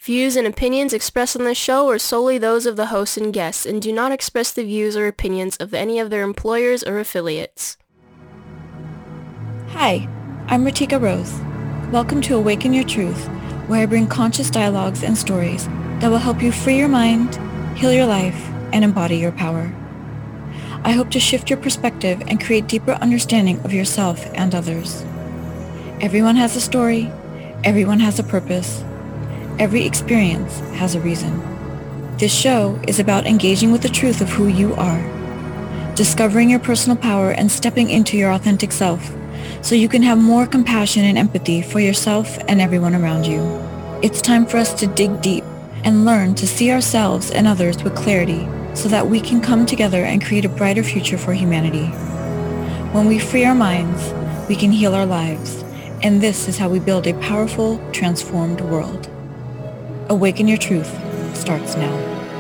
Views and opinions expressed on this show are solely those of the hosts and guests and do not express the views or opinions of any of their employers or affiliates. Hi, I'm Ratika Rose. Welcome to Awaken Your Truth, where I bring conscious dialogues and stories that will help you free your mind, heal your life, and embody your power. I hope to shift your perspective and create deeper understanding of yourself and others. Everyone has a story. Everyone has a purpose. Every experience has a reason. This show is about engaging with the truth of who you are, discovering your personal power and stepping into your authentic self so you can have more compassion and empathy for yourself and everyone around you. It's time for us to dig deep and learn to see ourselves and others with clarity so that we can come together and create a brighter future for humanity. When we free our minds, we can heal our lives, and this is how we build a powerful, transformed world. Awaken Your Truth starts now.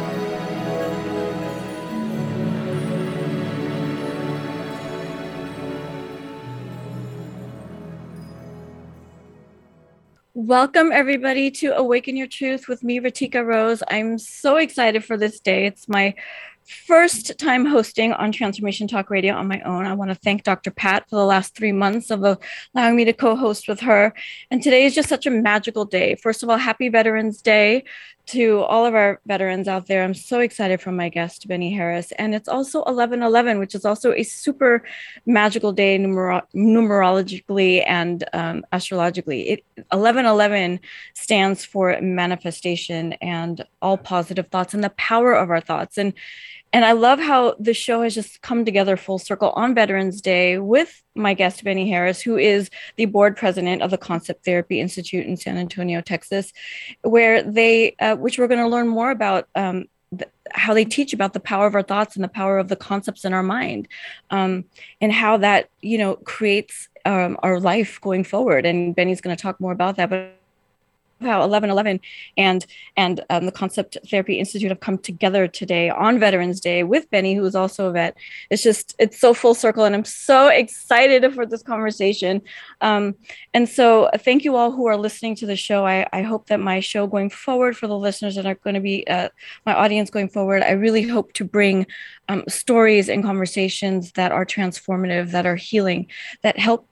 Welcome, everybody, to Awaken Your Truth with me, Ratika Rose. I'm so excited for this day. It's my first time hosting on Transformation Talk Radio on my own. I want to thank Dr. Pat for the last 3 months of allowing me to co-host with her. And today is just such a magical day. First of all, happy Veterans Day to all of our veterans out there. I'm so excited for my guest, Benny Harris. And it's also 11/11, which is also a super magical day numerologically and astrologically. 11/11 stands for manifestation and all positive thoughts and the power of our thoughts. And I love how the show has just come together full circle on Veterans Day with my guest, Benny Harris, who is the board president of the Concept Therapy Institute in San Antonio, Texas, where which we're going to learn more about how they teach about the power of our thoughts and the power of the concepts in our mind, and how that, creates our life going forward. And Benny's going to talk more about that, but how 11/11 and the Concept Therapy Institute have come together today on Veterans Day with Benny, who is also a vet. It's so full circle, and I'm so excited for this conversation. And so thank you all who are listening to the show. I hope that my show going forward, for the listeners that are going to be my audience going forward, I really hope to bring stories and conversations that are transformative, that are healing, that help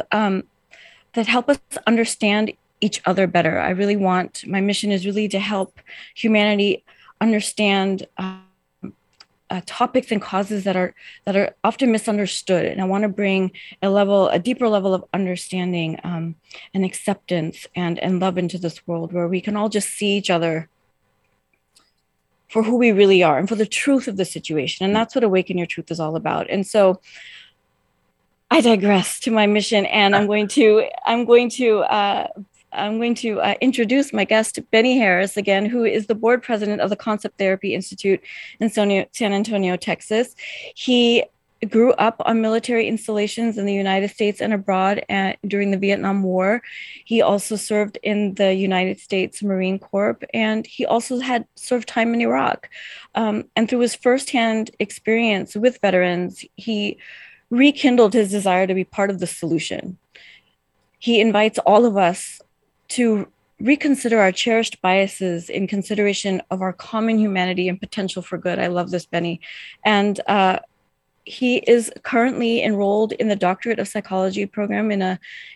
us understand each other better. My mission is really to help humanity understand topics and causes that are often misunderstood. And I want to bring a deeper level of understanding and acceptance and love into this world, where we can all just see each other for who we really are and for the truth of the situation. And that's what Awaken Your Truth is all about. And so I digress to my mission, and I'm going to introduce my guest, Benny Harris, again, who is the board president of the Concept Therapy Institute in San Antonio, Texas. He grew up on military installations in the United States and abroad during the Vietnam War. He also served in the United States Marine Corps, and he also had served time in Iraq. And through his firsthand experience with veterans, he rekindled his desire to be part of the solution. He invites all of us to reconsider our cherished biases in consideration of our common humanity and potential for good. I love this, Benny. And he is currently enrolled in the Doctorate of Psychology program in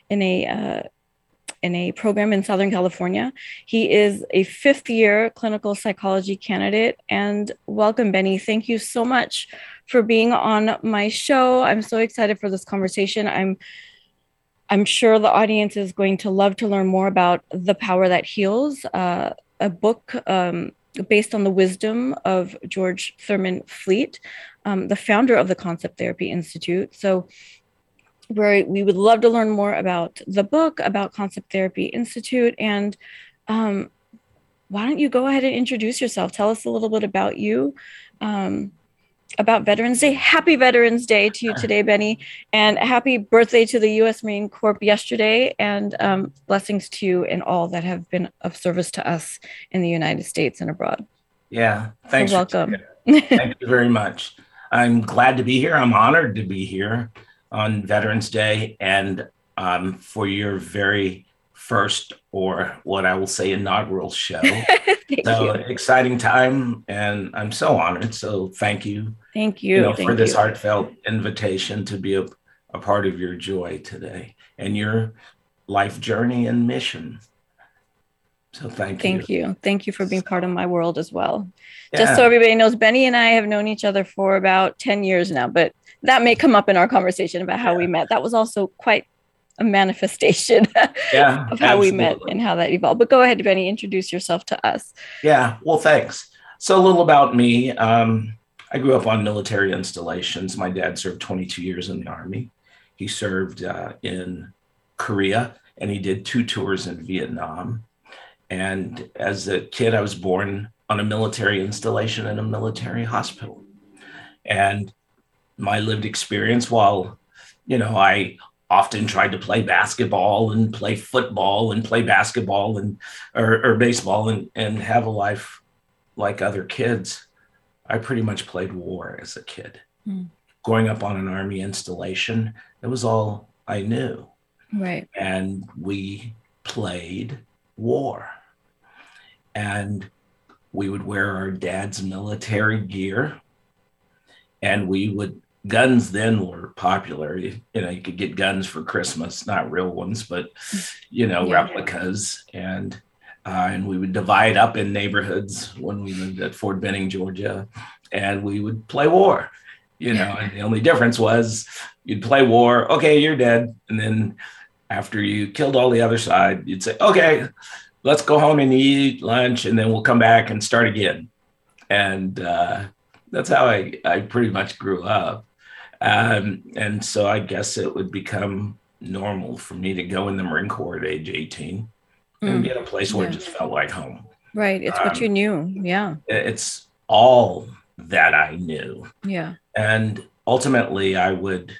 a program in Southern California. He is a 5th-year clinical psychology candidate. And welcome, Benny. Thank you so much for being on my show. I'm so excited for this conversation. I'm sure the audience is going to love to learn more about The Power That Heals, a book based on the wisdom of George Thurman Fleet, the founder of the Concept Therapy Institute. So we would love to learn more about the book, about Concept Therapy Institute. And why don't you go ahead and introduce yourself? Tell us a little bit about you. About Veterans Day. Happy Veterans Day to you today, Benny, and happy birthday to the U.S. Marine Corps yesterday, and blessings to you and all that have been of service to us in the United States and abroad. Yeah, thanks. So welcome. Thank you very much. I'm glad to be here. I'm honored to be here on Veterans Day and for your very first, or what I will say, inaugural show. Thank you. Exciting time, and I'm so honored. So thank you, Thank you. for Thank this you. heartfelt invitation to be a part of your joy today and your life journey and mission. So thank you. Thank you. Thank you for being part of my world as well. Yeah. Just so everybody knows, Benny and I have known each other for about 10 years now, but that may come up in our conversation about how we met. That was also quite a manifestation of how we met and how that evolved. But go ahead, Benny, introduce yourself to us. Yeah, well, thanks. So a little about me. I grew up on military installations. My dad served 22 years in the Army. He served in Korea, and he did 2 tours in Vietnam. And as a kid, I was born on a military installation in a military hospital. And my lived experience, while, I often tried to play basketball and play football and play basketball and or baseball and have a life like other kids, I pretty much played war as a kid. Growing up on an Army installation, it was all I knew. Right. And we played war. And we would wear our dad's military gear, and guns then were popular. You could get guns for Christmas, not real ones, but, replicas. And we would divide up in neighborhoods when we lived at Fort Benning, Georgia, and we would play war, and the only difference was you'd play war. Okay, you're dead. And then after you killed all the other side, you'd say, okay, let's go home and eat lunch, and then we'll come back and start again. And that's how I pretty much grew up. And so I guess it would become normal for me to go in the Marine Corps at age 18 and get a place where it just felt like home. Right. It's what you knew. Yeah. It's all that I knew. Yeah. And ultimately, I would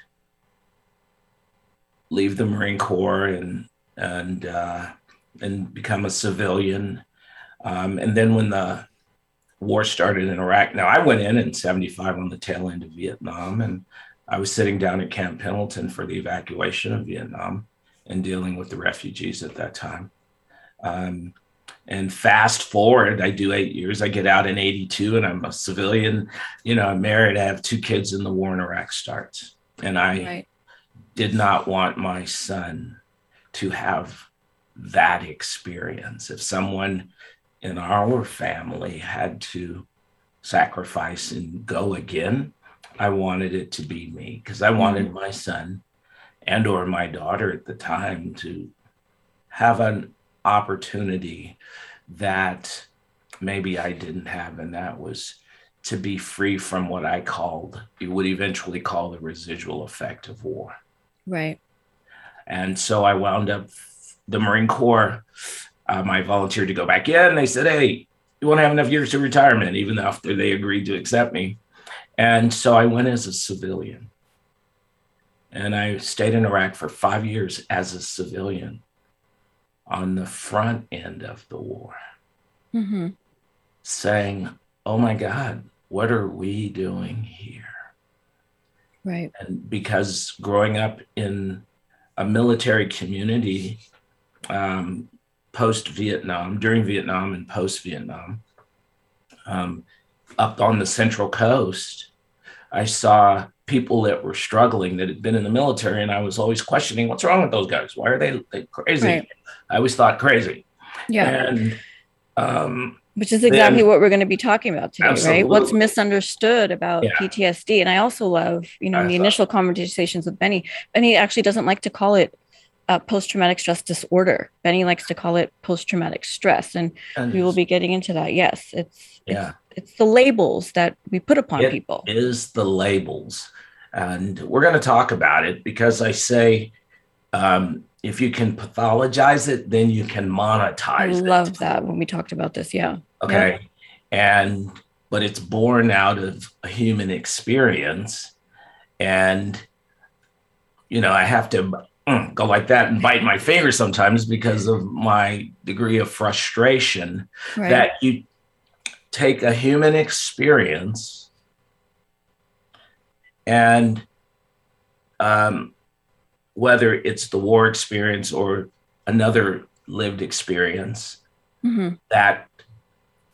leave the Marine Corps and become a civilian. And then when the war started in Iraq, now I went in 75 on the tail end of Vietnam, and I was sitting down at Camp Pendleton for the evacuation of Vietnam and dealing with the refugees at that time. And fast forward, I do 8 years, I get out in 82 and I'm a civilian, I'm married, I have 2 kids, and the war in Iraq starts. And I did not want my son to have that experience. If someone in our family had to sacrifice and go again, I wanted it to be me, because I wanted my son and or my daughter at the time to have an opportunity that maybe I didn't have, and that was to be free from what you would eventually call the residual effect of war. Right. And so I wound up the Marine Corps. I volunteered to go back in. They said, hey, you won't have enough years to retirement, even after they agreed to accept me. And so I went as a civilian. And I stayed in Iraq for 5 years as a civilian on the front end of the war, saying, oh my God, what are we doing here? Right. And because growing up in a military community, post-Vietnam, during Vietnam and post-Vietnam, up on the Central Coast, I saw people that were struggling that had been in the military, and I was always questioning, what's wrong with those guys? Why are they crazy? Right. I always thought crazy. Yeah. And which is exactly what we're going to be talking about today, absolutely. Right? What's misunderstood about PTSD. And I also love, in the initial conversations with Benny actually doesn't like to call it post-traumatic stress disorder. Benny likes to call it post-traumatic stress. And we will be getting into that. Yes, it's the labels that we put upon people. It is the labels. And we're going to talk about it because I say, if you can pathologize it, then you can monetize it. I love that when we talked about this. Yeah. Okay. Yeah. But it's born out of a human experience. And, I have to go like that and bite my finger sometimes because of my degree of frustration that you take a human experience and, whether it's the war experience or another lived experience that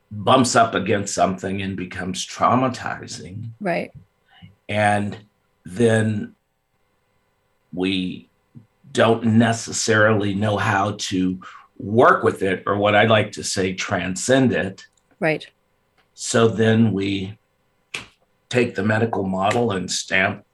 bumps up against something and becomes traumatizing. Right. And then we don't necessarily know how to work with it, or what I like to say, transcend it. Right. So then we take the medical model and stamp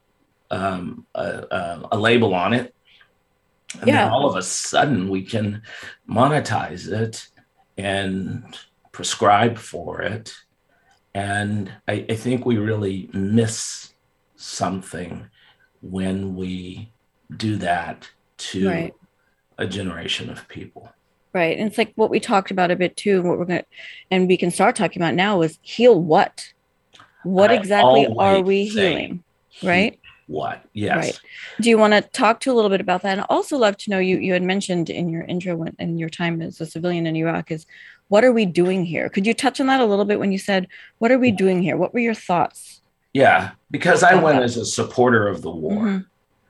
a label on it. And then all of a sudden we can monetize it and prescribe for it. And I think we really miss something when we do that to a generation of people. Right. And it's like what we talked about a bit too, and we can start talking about now is heal what? What exactly are we healing? Right? What? Yes. Right. Do you want to talk to a little bit about that? And I'd also love to know, you had mentioned in your intro and your time as a civilian in Iraq is, what are we doing here? Could you touch on that a little bit when you said, what are we doing here? What were your thoughts? Yeah, because I went as a supporter of the war.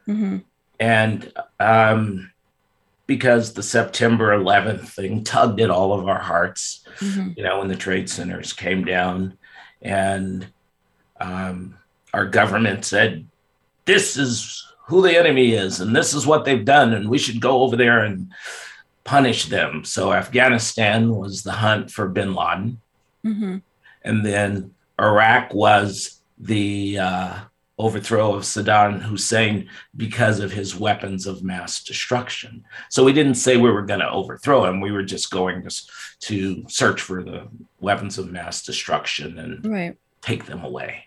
And because the September 11th thing tugged at all of our hearts, when the trade centers came down and our government said, this is who the enemy is, and this is what they've done, and we should go over there and punish them. So Afghanistan was the hunt for bin Laden. And then Iraq was the overthrow of Saddam Hussein because of his weapons of mass destruction. So we didn't say we were going to overthrow him. We were just going to search for the weapons of mass destruction and take them away,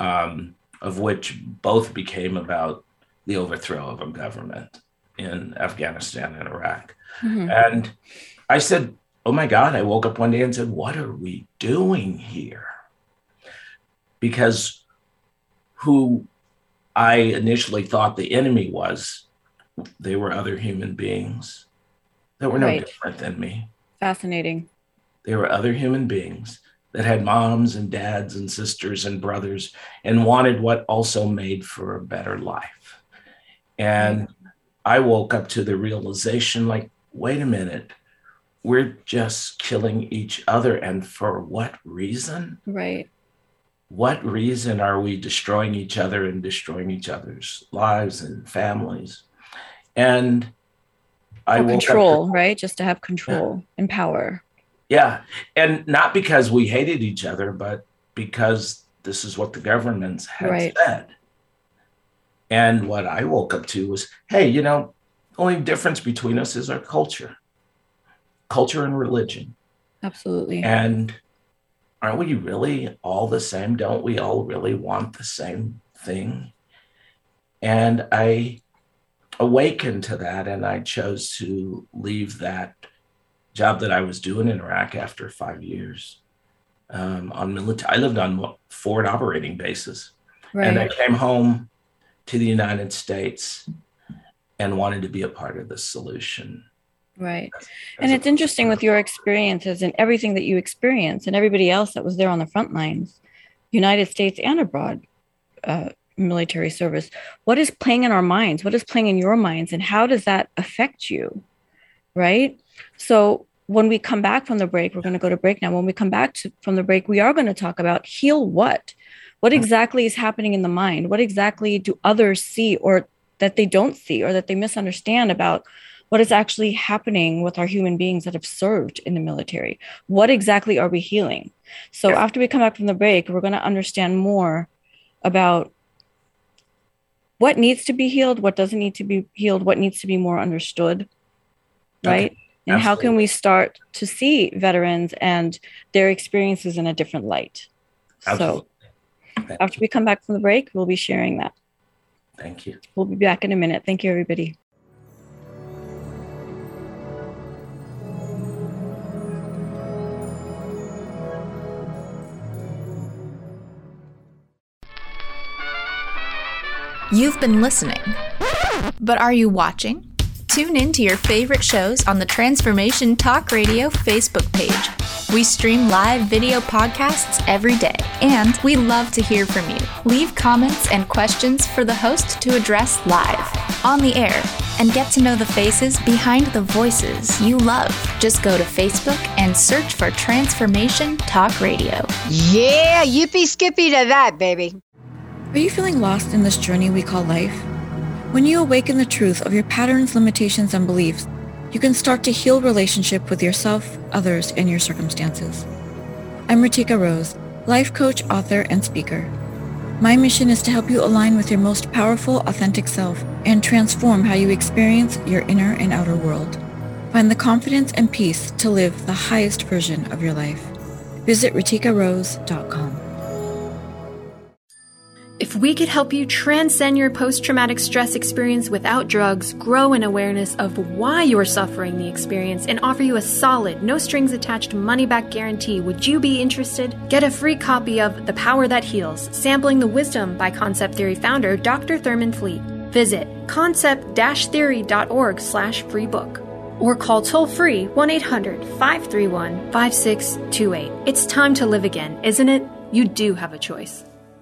of which both became about the overthrow of a government in Afghanistan and Iraq. And I said, oh my God, I woke up one day and said, what are we doing here? Because who I initially thought the enemy was, they were other human beings that were no different than me. Fascinating. They were other human beings that had moms and dads and sisters and brothers and wanted what also made for a better life. And I woke up to the realization, like, wait a minute, we're just killing each other. And for what reason? Right. What reason are we destroying each other and destroying each other's lives and families? And I woke control, right? Just to have control and power. Yeah. And not because we hated each other, but because this is what the governments had said. And what I woke up to was, hey, the only difference between us is our culture and religion. Absolutely. And aren't we really all the same? Don't we all really want the same thing? And I awakened to that, and I chose to leave that job that I was doing in Iraq after 5 years on military. I lived on forward operating bases. And I came home to the United States and wanted to be a part of the solution. Right. And it's interesting with your experiences and everything that you experienced and everybody else that was there on the front lines, United States and abroad, military service. What is playing in our minds? What is playing in your minds? And how does that affect you? Right. So when we come back from the break, we're going to go to break now. When we come back from the break, we are going to talk about heal what? What exactly is happening in the mind? What exactly do others see or that they don't see or that they misunderstand about what is actually happening with our human beings that have served in the military? What exactly are we healing? So after we come back from the break, we're going to understand more about what needs to be healed, what doesn't need to be healed, what needs to be more understood, right? Okay. And Absolutely. How can we start to see veterans and their experiences in a different light? Absolutely. So after we come back from the break, we'll be sharing that. Thank you. We'll be back in a minute. Thank you, everybody. You've been listening, but are you watching? Tune in to your favorite shows on the Transformation Talk Radio Facebook page. We stream live video podcasts every day, and we love to hear from you. Leave comments and questions for the host to address live, on the air, and get to know the faces behind the voices you love. Just go to Facebook and search for Transformation Talk Radio. Yeah, yippee skippy to that, baby. Are you feeling lost in this journey we call life? When you awaken the truth of your patterns, limitations, and beliefs, you can start to heal relationship with yourself, others, and your circumstances. I'm Ritika Rose, life coach, author, and speaker. My mission is to help you align with your most powerful, authentic self and transform how you experience your inner and outer world. Find the confidence and peace to live the highest version of your life. Visit RitikaRose.com. If we could help you transcend your post-traumatic stress experience without drugs, grow an awareness of why you're suffering the experience, and offer you a solid, no-strings-attached money-back guarantee, would you be interested? Get a free copy of The Power That Heals, Sampling the Wisdom by Concept Theory founder Dr. Thurman Fleet. Visit concept-theory.org/free book or call toll-free 1-800-531-5628. It's time to live again, isn't it? You do have a choice.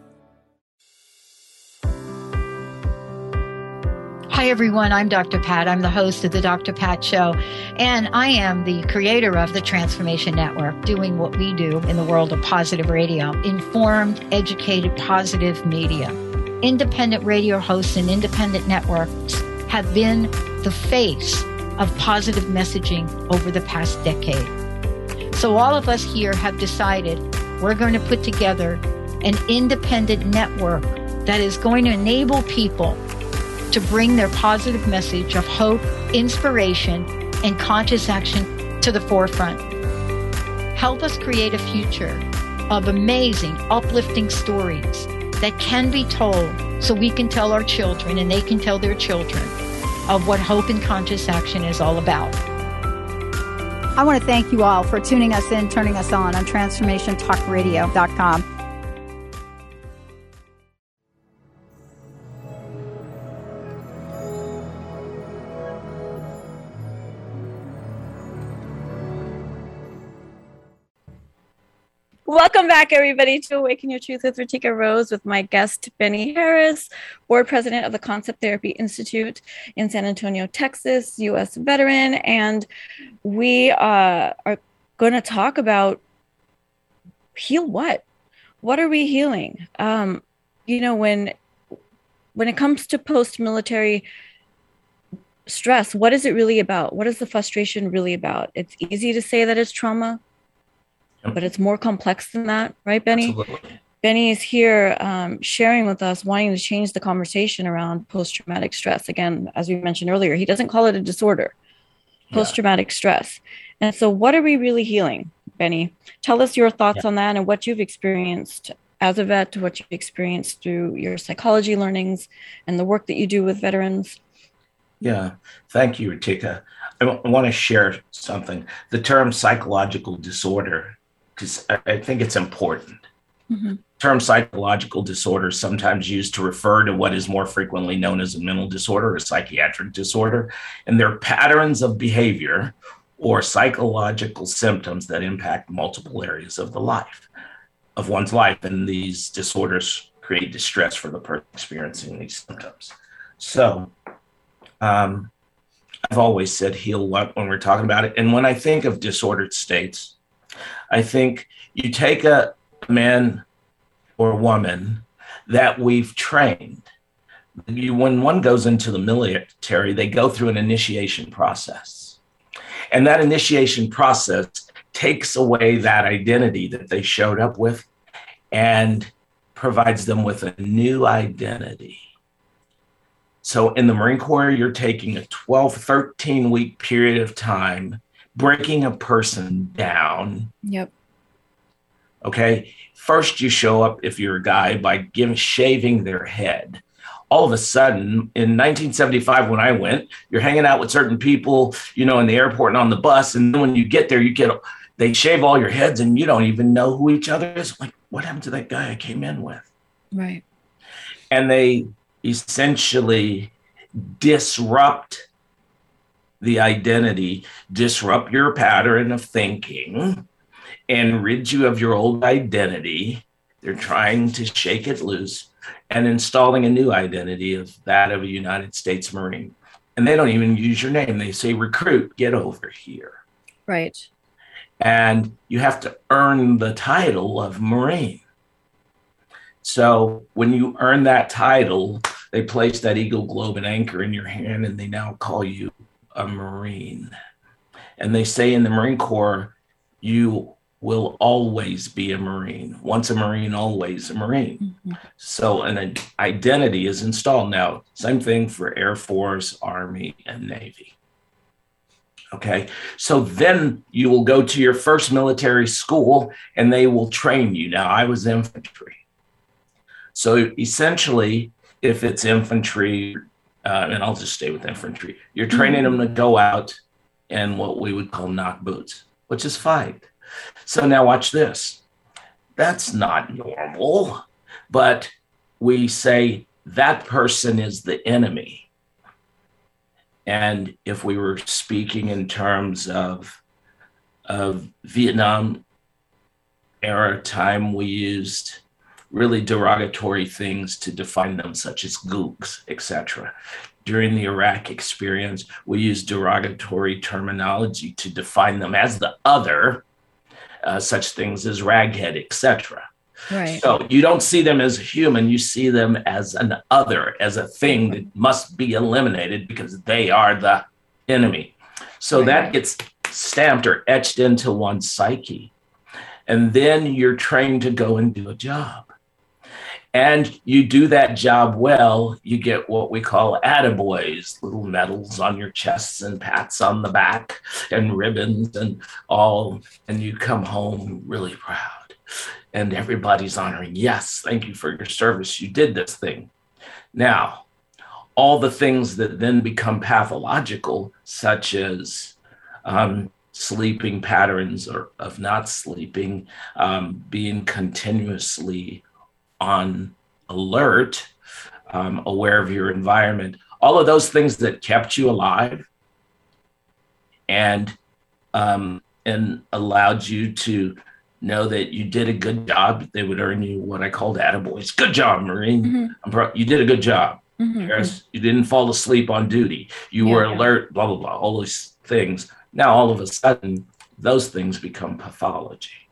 Hi, everyone. I'm Dr. Pat. I'm the host of the Dr. Pat Show, and I am the creator of the Transformation Network, doing what we do in the world of positive radio, informed, educated, positive media. Independent radio hosts and independent networks have been the face of positive messaging over the past decade. So all of us here have decided we're going to put together an independent network that is going to enable people to bring their positive message of hope, inspiration, and conscious action to the forefront. Help us create a future of amazing, uplifting stories that can be told so we can tell our children and they can tell their children of what hope and conscious action is all about. I want to thank you all for tuning us in, turning us on TransformationTalkRadio.com. Welcome back, everybody, to Awaken Your Truth with Ritika Rose with my guest, Benny Harris, board president of the Concept Therapy Institute in San Antonio, Texas, U.S. veteran. And we are going to talk about heal what? What are we healing? When it comes to post-military stress, what is it really about? What is the frustration really about? It's easy to say that it's trauma, but it's more complex than that, right, Benny? Absolutely. Benny is here sharing with us, wanting to change the conversation around post-traumatic stress. Again, as we mentioned earlier, he doesn't call it a disorder, post-traumatic stress. And so what are we really healing, Benny? Tell us your thoughts on that and what you've experienced as a vet, what you've experienced through your psychology learnings and the work that you do with veterans. Yeah, thank you, Ritika. I want to share something. The term psychological disorder, because I think it's important. Mm-hmm. The term psychological disorder is sometimes used to refer to what is more frequently known as a mental disorder or psychiatric disorder. And they're patterns of behavior or psychological symptoms that impact multiple areas of one's life. And these disorders create distress for the person experiencing these symptoms. So I've always said heal what when we're talking about it. And when I think of disordered states, I think you take a man or woman that we've trained. When one goes into the military, they go through an initiation process. And that initiation process takes away that identity that they showed up with and provides them with a new identity. So in the Marine Corps, you're taking a 12, 13-week period of time, breaking a person down. Yep. Okay. First, you show up, if you're a guy, by shaving their head. All of a sudden, in 1975, when I went, you're hanging out with certain people, in the airport and on the bus. And then when you get there, they shave all your heads and you don't even know who each other is. Like, what happened to that guy I came in with? Right. And they essentially disrupt the identity, disrupt your pattern of thinking, and rid you of your old identity. They're trying to shake it loose and installing a new identity of that of a United States Marine. And they don't even use your name. They say, recruit, get over here. Right. And you have to earn the title of Marine. So when you earn that title, they place that eagle, globe, and anchor in your hand, and they now call you a Marine. And they say in the Marine Corps, you will always be a Marine. Once a Marine, always a Marine. Mm-hmm. So an identity is installed. Now, same thing for Air Force, Army, and Navy. Okay, so then you will go to your first military school and they will train you. Now, I was infantry. So essentially, if it's infantry, and I'll just stay with infantry, you're training them to go out and what we would call knock boots, which is fight. So now watch this. That's not normal, but we say that person is the enemy. And if we were speaking in terms of Vietnam era time, we used really derogatory things to define them, such as gooks, etc. During the Iraq experience, we used derogatory terminology to define them as the other, such things as raghead, etc. Right. So you don't see them as a human, you see them as an other, as a thing that must be eliminated because they are the enemy. So that gets stamped or etched into one's psyche. And then you're trained to go and do a job. And you do that job well, you get what we call attaboys, little medals on your chests and pats on the back and ribbons and all, and you come home really proud. And everybody's honoring, yes, thank you for your service. You did this thing. Now, all the things that then become pathological, such as sleeping patterns or of not sleeping, being continuously on alert, aware of your environment, all of those things that kept you alive and allowed you to know that you did a good job. They would earn you what I called attaboys. Good job, Marine. Mm-hmm. You did a good job. Mm-hmm. You didn't fall asleep on duty. You were alert, blah, blah, blah, all these things. Now, all of a sudden, those things become pathology.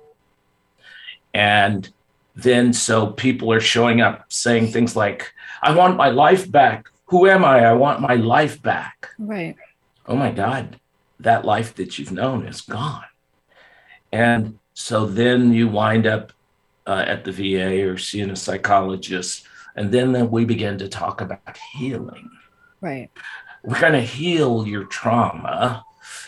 And then so people are showing up saying things like, I want my life back. Who am I? I want my life back. Right. Oh my God, that life that you've known is gone. And so then you wind up at the VA or seeing a psychologist. And then we begin to talk about healing. Right. We're going to heal your trauma.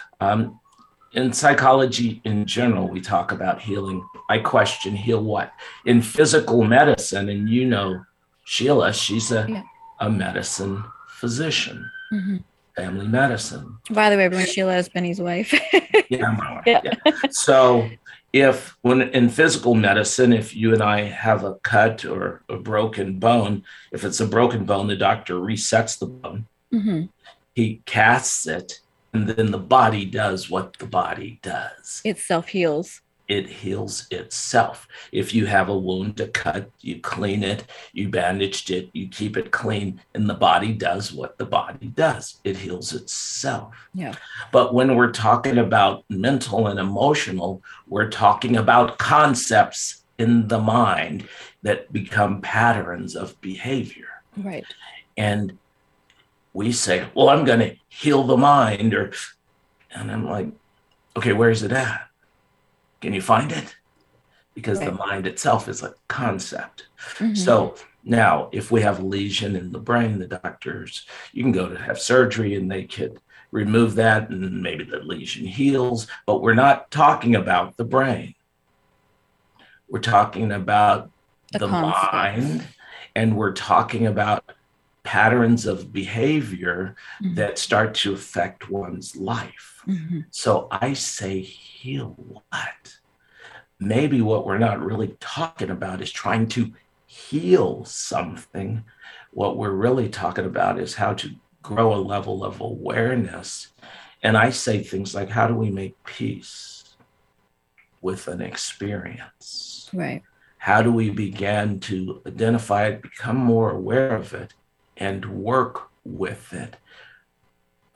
In psychology in general, we talk about healing. I question, heal what? In physical medicine, and you know Sheila, she's a medicine physician, family medicine. By the way, everyone, Sheila is Benny's wife. Yeah. So when in physical medicine, if you and I have a cut or a broken bone, if it's a broken bone, the doctor resets the bone. Mm-hmm. He casts it. And then the body does what the body does. It self-heals. It heals itself. If you have a wound, a cut, you clean it, you bandaged it, you keep it clean, and the body does what the body does. It heals itself. Yeah. But when we're talking about mental and emotional, we're talking about concepts in the mind that become patterns of behavior. Right. And we say, well, I'm going to heal the mind, and I'm like, okay, where's it at? Can you find it? Because the mind itself is a concept. Mm-hmm. So now if we have a lesion in the brain, the doctors, you can go to have surgery and they could remove that and maybe the lesion heals, but we're not talking about the brain. We're talking about the mind, and we're talking about patterns of behavior that start to affect one's life. Mm-hmm. So I say, heal what? Maybe what we're not really talking about is trying to heal something. What we're really talking about is how to grow a level of awareness. And I say things like, how do we make peace with an experience? Right. How do we begin to identify it, become more aware of it, and work with it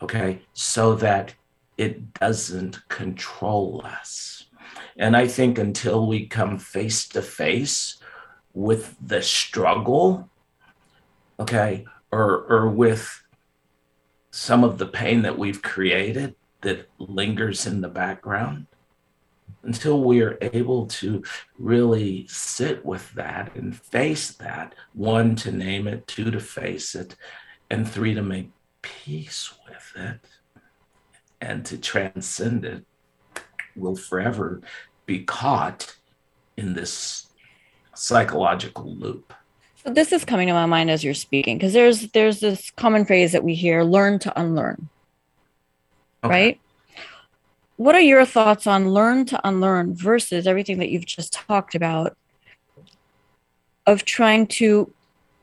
okay, so that it doesn't control us. And I think until we come face to face with the struggle, okay, or with some of the pain that we've created that lingers in the background, until we are able to really sit with that and face that, 1, to name it, 2, to face it, and 3, to make peace with it and to transcend it, we'll forever be caught in this psychological loop. So this is coming to my mind as you're speaking, because there's this common phrase that we hear, learn to unlearn, right? What are your thoughts on learn to unlearn versus everything that you've just talked about of trying to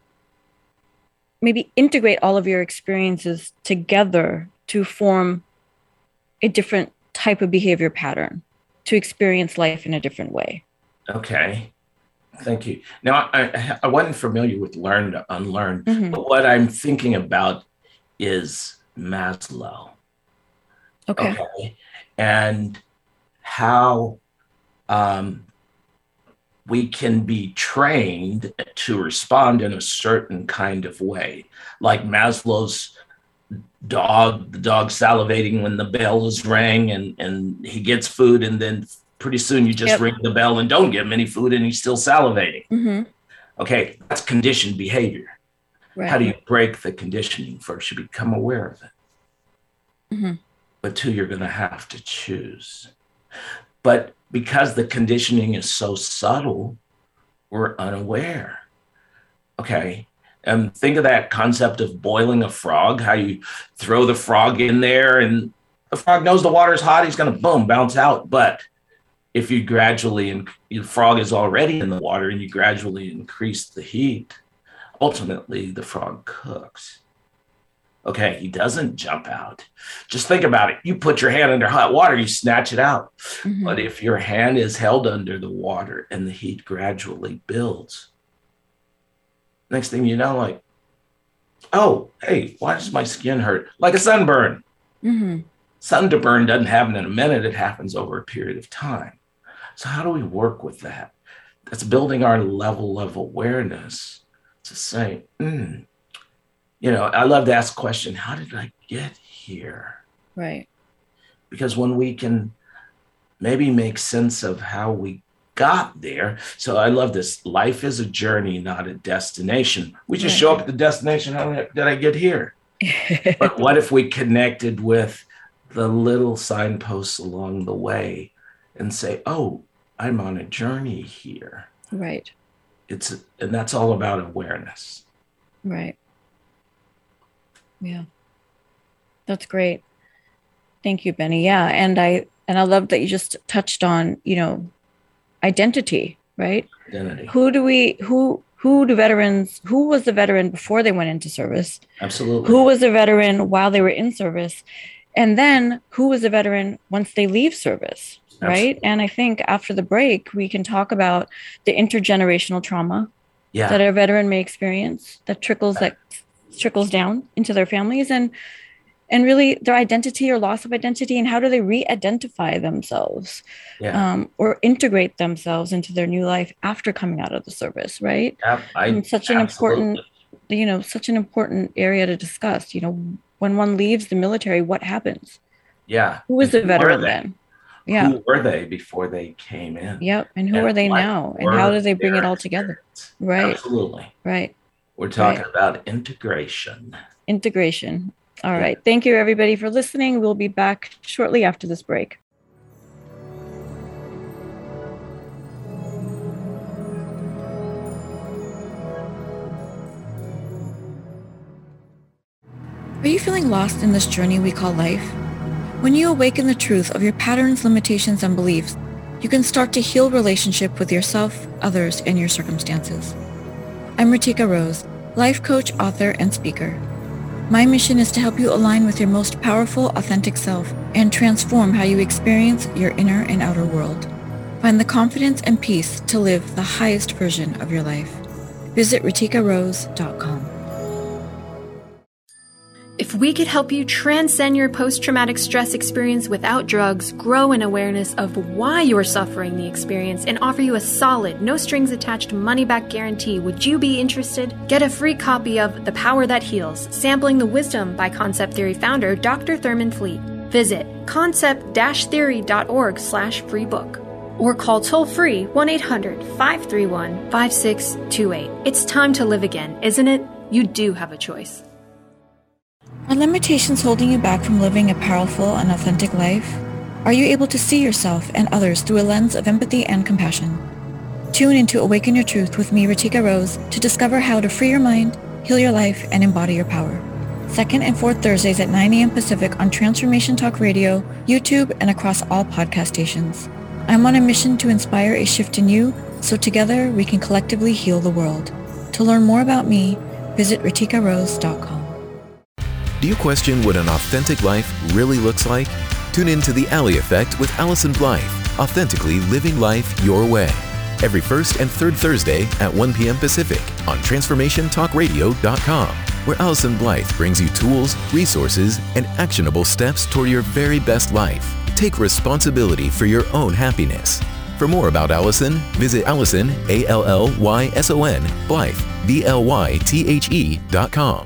maybe integrate all of your experiences together to form a different type of behavior pattern, to experience life in a different way? Okay. Thank you. Now, I wasn't familiar with learn to unlearn, but what I'm thinking about is Maslow. Okay. And how we can be trained to respond in a certain kind of way. Like Maslow's dog, the dog salivating when the bell is rang and he gets food, and then pretty soon you just ring the bell and don't give him any food and he's still salivating. Okay, that's conditioned behavior. Right. How do you break the conditioning? First, you become aware of it. But 2, you're going to have to choose. But because the conditioning is so subtle, we're unaware. Okay. And think of that concept of boiling a frog, how you throw the frog in there and the frog knows the water's hot. He's going to bounce out. But if you gradually, the frog is already in the water and you gradually increase the heat, ultimately the frog cooks. Okay, he doesn't jump out. Just think about it. You put your hand under hot water, you snatch it out. But if your hand is held under the water and the heat gradually builds, next thing you know, like, oh, hey, why does my skin hurt? Like a sunburn. Sun to burn doesn't happen in a minute. It happens over a period of time. So how do we work with that? That's building our level of awareness to say, I love to ask the question, how did I get here? Right. Because when we can maybe make sense of how we got there. So I love this. Life is a journey, not a destination. We just show up at the destination. How did I get here? But what if we connected with the little signposts along the way and say, oh, I'm on a journey here. Right. And that's all about awareness. Right. Yeah. That's great. Thank you, Benny. Yeah. And I love that you just touched on, identity, right? Identity. Who was the veteran before they went into service? Absolutely. Who was the veteran while they were in service? And then who was the veteran once they leave service, right? Absolutely. And I think after the break, we can talk about the intergenerational trauma that a veteran may experience that trickles down into their families and really their identity or loss of identity, and how do they re-identify themselves or integrate themselves into their new life after coming out of the service, right? Such an important area to discuss. When one leaves the military, what happens? Yeah. Who was the veteran then? Yeah. Who were they before they came in? Yep. And who are they now? And how do they bring it all together? Right. Absolutely. Right. We're talking about integration. Integration. All right. Thank you, everybody, for listening. We'll be back shortly after this break. Are you feeling lost in this journey we call life? When you awaken the truth of your patterns, limitations, and beliefs, you can start to heal relationship with yourself, others, and your circumstances. I'm Ritika Rose, life coach, author, and speaker. My mission is to help you align with your most powerful, authentic self and transform how you experience your inner and outer world. Find the confidence and peace to live the highest version of your life. Visit RitikaRose.com. If we could help you transcend your post-traumatic stress experience without drugs, grow an awareness of why you're suffering the experience, and offer you a solid, no-strings-attached money-back guarantee, would you be interested? Get a free copy of The Power That Heals, Sampling the Wisdom by Concept Theory founder Dr. Thurman Fleet. Visit concept-theory.org/free book or call toll-free 1-800-531-5628. It's time to live again, isn't it? You do have a choice. Are limitations holding you back from living a powerful and authentic life? Are you able to see yourself and others through a lens of empathy and compassion? Tune into Awaken Your Truth with me, Ritika Rose, to discover how to free your mind, heal your life, and embody your power. Second and fourth Thursdays at 9 a.m. Pacific on Transformation Talk Radio, YouTube, and across all podcast stations. I'm on a mission to inspire a shift in you, so together we can collectively heal the world. To learn more about me, visit ritikarose.com. Do you question what an authentic life really looks like? Tune in to The Alley Effect with Allison Blythe, authentically living life your way. Every first and third Thursday at 1 p.m. Pacific on TransformationTalkRadio.com, where Allison Blythe brings you tools, resources, and actionable steps toward your very best life. Take responsibility for your own happiness. For more about Allison, visit Allison, ALLYSON, Blythe, BLYTHE.com.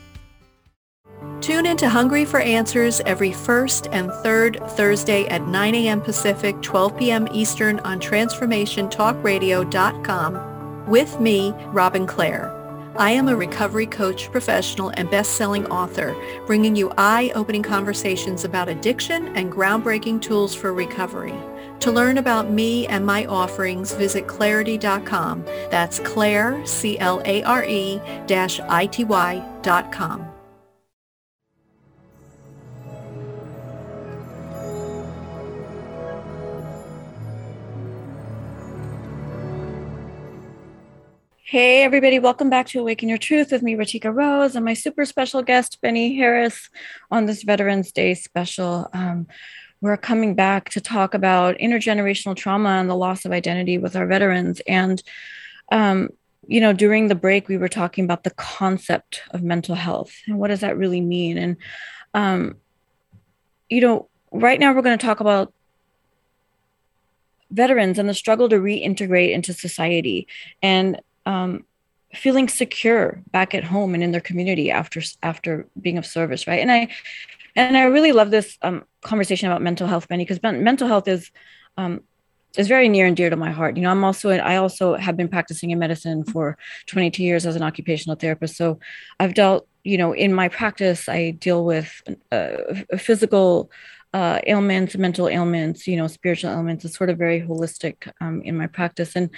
Tune into Hungry for Answers every first and third Thursday at 9 a.m. Pacific, 12 p.m. Eastern on TransformationTalkRadio.com with me, Robin Clare. I am a recovery coach, professional, and best-selling author, bringing you eye-opening conversations about addiction and groundbreaking tools for recovery. To learn about me and my offerings, visit Clarity.com. That's Clare, CLARE-ITY.com. Hey everybody, welcome back to Awaken Your Truth with me, Ritika Rose, and my super special guest, Benny Harris, on this Veterans Day special. We're coming back to talk about intergenerational trauma and the loss of identity with our veterans. And, during the break, we were talking about the concept of mental health and what does that really mean? And, right now we're going to talk about veterans and the struggle to reintegrate into society and feeling secure back at home and in their community after being of service, right? And I really love this conversation about mental health, Benny, because mental health is very near and dear to my heart. I also have been practicing in medicine for 22 years as an occupational therapist. So I've dealt, in my practice, I deal with physical ailments, mental ailments, spiritual ailments. It's sort of very holistic in my practice. And,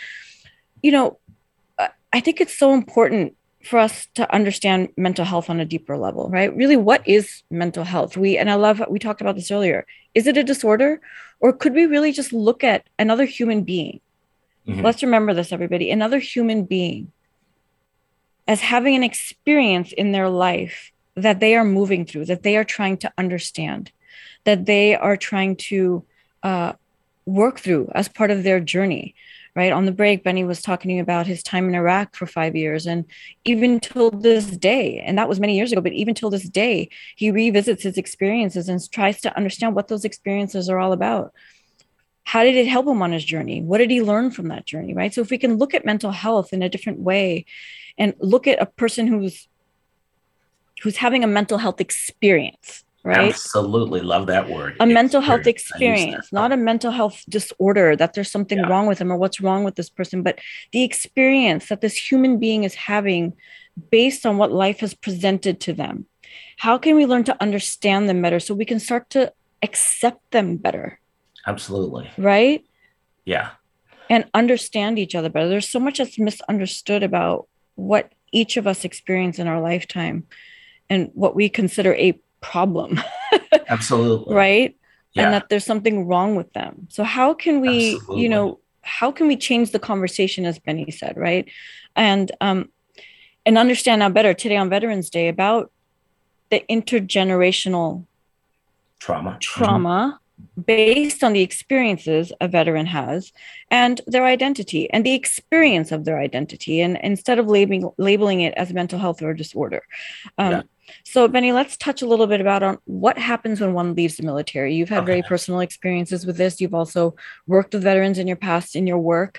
I think it's so important for us to understand mental health on a deeper level, right? Really, what is mental health? We talked about this earlier. Is it a disorder, or could we really just look at another human being? Mm-hmm. Let's remember this, everybody, another human being as having an experience in their life that they are moving through, that they are trying to understand, that they are trying to work through as part of their journey. Right. On the break, Benny was talking about his time in Iraq for 5 years. And even till this day, and that was many years ago, but even till this day, he revisits his experiences and tries to understand what those experiences are all about. How did it help him on his journey? What did he learn from that journey? Right. So if we can look at mental health in a different way and look at a person who's having a mental health experience, right? Absolutely. Love that word. A mental health experience, not a mental health disorder, that there's something wrong with them or what's wrong with this person, but the experience that this human being is having based on what life has presented to them. How can we learn to understand them better so we can start to accept them better? Absolutely. Right? Yeah. And understand each other better. There's so much that's misunderstood about what each of us experience in our lifetime and what we consider a problem. Absolutely. Right. Yeah. And that there's something wrong with them. So how can we, Absolutely. How can we change the conversation, as Benny said, right? And understand now better today on Veterans Day about the intergenerational trauma based on the experiences a veteran has and their identity and the experience of their identity. And instead of labeling it as mental health or disorder. So Benny, let's touch a little bit about on what happens when one leaves the military. You've had very personal experiences with this. You've also worked with veterans in your past in your work.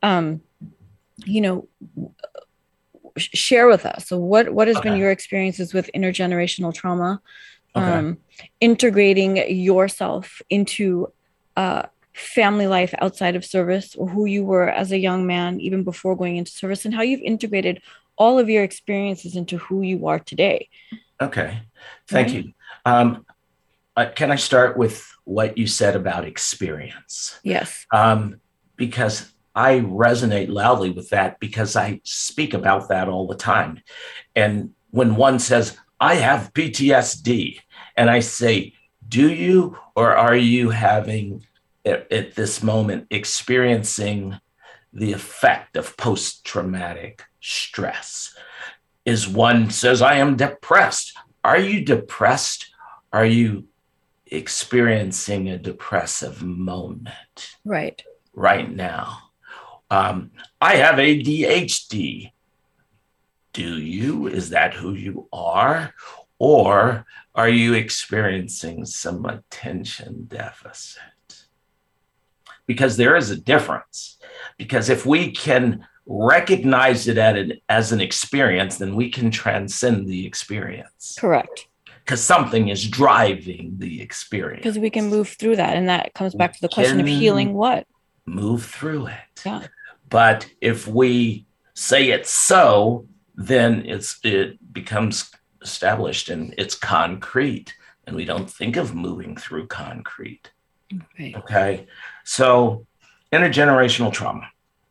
Share with us. So what has been your experiences with intergenerational trauma, integrating yourself into family life outside of service, or who you were as a young man, even before going into service, and how you've integrated all of your experiences into who you are today. Okay. Thank you. Can I start with what you said about experience? Yes. Because I resonate loudly with that, because I speak about that all the time. And when one says, I have PTSD, and I say, do you, or are you having at this moment experiencing the effect of post-traumatic stress? Is one says, I am depressed. Are you depressed? Are you experiencing a depressive moment right now? I have ADHD. Do you? Is that who you are? Or are you experiencing some attention deficit? Because there is a difference. Because if we can recognize it as an experience, then we can transcend the experience. Correct. Because something is driving the experience. Because we can move through that. And that comes back to the question of healing what? Move through it. Yeah. But if we say it's so, then it becomes established and it's concrete. And we don't think of moving through concrete. Okay. So intergenerational trauma.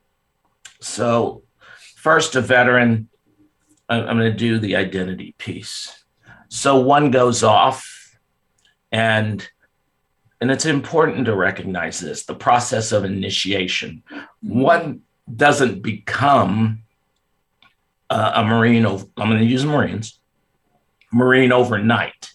So first, a veteran, I'm going to do the identity piece. So one goes off, and it's important to recognize this, the process of initiation. One doesn't become a Marine, I'm going to use Marines, Marine overnight.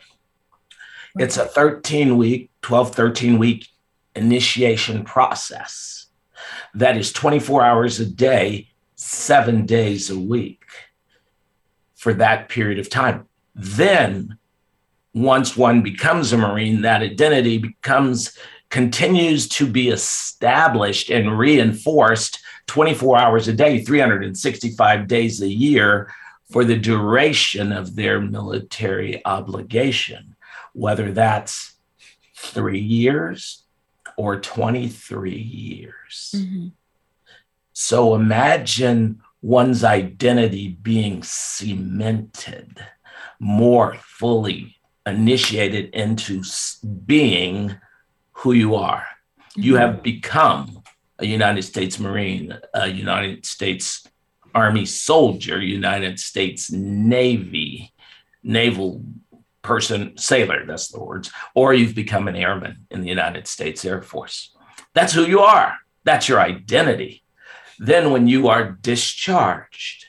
It's a 13 week initiation process that is 24 hours a day, 7 days a week for that period of time. Then once one becomes a Marine, that identity continues to be established and reinforced 24 hours a day, 365 days a year for the duration of their military obligation, whether that's 3 years or 23 years. Mm-hmm. So imagine one's identity being cemented, more fully initiated into being who you are. Mm-hmm. You have become a United States Marine, a United States Army soldier, United States Navy, naval person, sailor, that's the words, or you've become an airman in the United States Air Force. That's who you are. That's your identity. Then when you are discharged,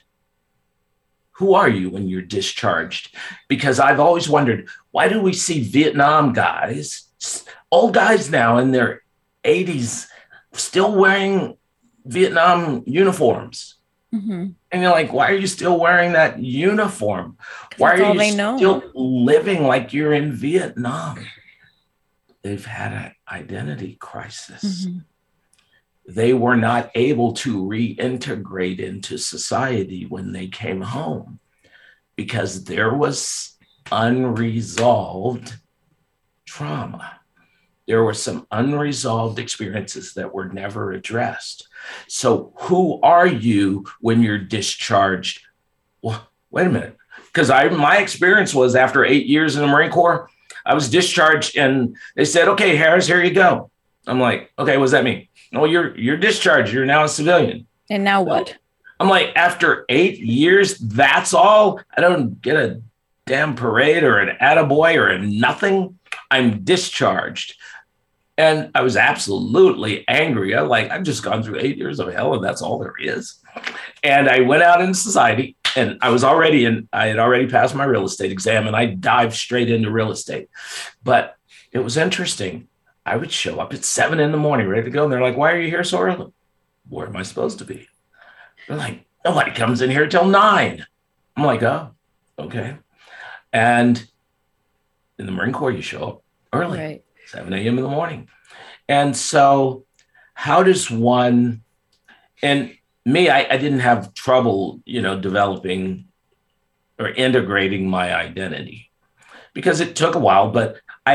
who are you when you're discharged? Because I've always wondered, why do we see Vietnam guys, old guys now in their 80s, still wearing Vietnam uniforms? Mm-hmm. And you're like, why are you still wearing that uniform? Why are you still living like you're in Vietnam? They've had an identity crisis. Mm-hmm. They were not able to reintegrate into society when they came home because there was unresolved trauma. There were some unresolved experiences that were never addressed. So who are you when you're discharged? Well, wait a minute. Because my experience was after 8 years in the Marine Corps, I was discharged and they said, okay, Harris, here you go. I'm like, okay, what does that mean? No, you're discharged. You're now a civilian. And now what? I'm like, after 8 years, that's all? I don't get a damn parade or an attaboy or a nothing. I'm discharged. And I was absolutely angry. I've just gone through 8 years of hell and that's all there is. And I went out in society and I had already passed my real estate exam and I dived straight into real estate. But it was interesting. I would show up at 7 a.m, ready to go. And they're like, why are you here so early? Where am I supposed to be? They're like, nobody comes in here till 9. I'm like, oh, okay. And in the Marine Corps, you show up early, Right. 7 a.m. in the morning. And so how does one, and me, I didn't have trouble, developing or integrating my identity because it took a while, but I